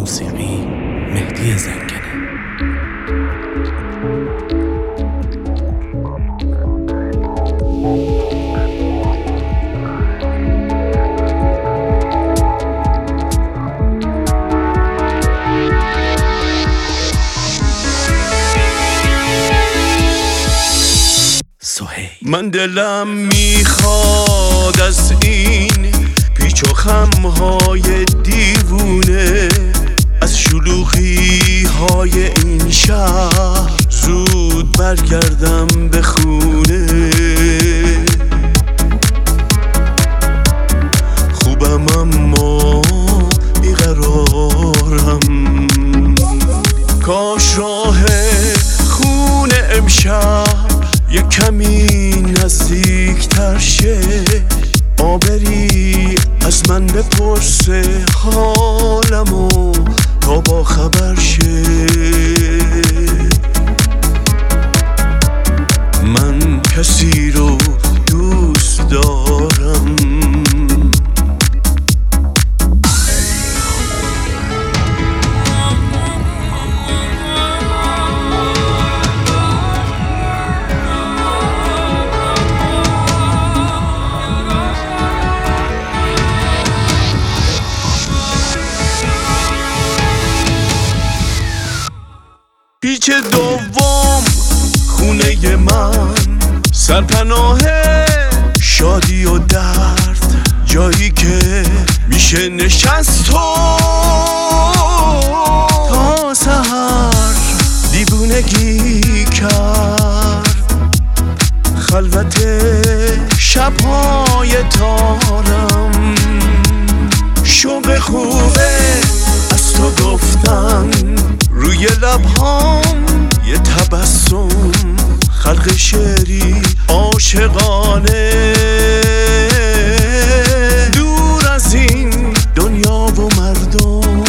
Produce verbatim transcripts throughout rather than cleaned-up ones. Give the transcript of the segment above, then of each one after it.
موسیقی مهدی زنگنه. من دلم میخواد از این پیچ و خمهای دیوونه، از شلوغی های این شهر زود برگردم به خونه. خوبم اما بیقرارم، کاش راه خونه امشب یک کمی نزدیک تر شه. آبری از من بپرسه حالمو تا با خبر شه. من کسی رو دوست دارم، پیچ دوم خونه من، سرپناه شادی و درد، جایی که میشه نشست و تا سحر دیوونگی کرد. خلوت شبهای تارم، شوق خوبه از تو گفتن، روی لبهام یه تبسم، خلق شعری عاشقانه، دور از این دنیا و مردم.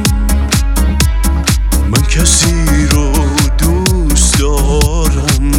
من کسی رو دوست دارم.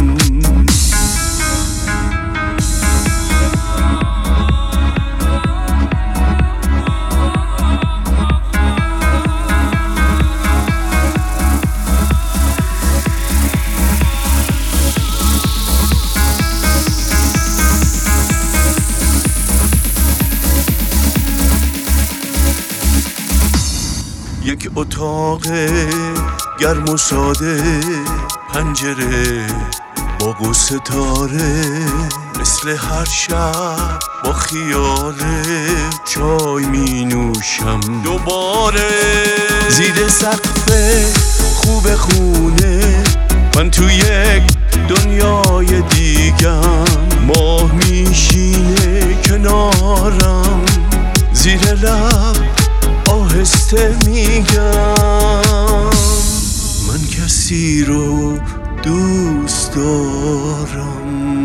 یک اتاق گرم و ساده، پنجره باغ و ستاره، مثل هر شب با خیال چای می نوشم دوباره. زیر سقف خوب خونه من تو یک دنیای دیگم، ماه میشینه کنارم، زیر لب آهسته میگم من کسی رو دوست دارم.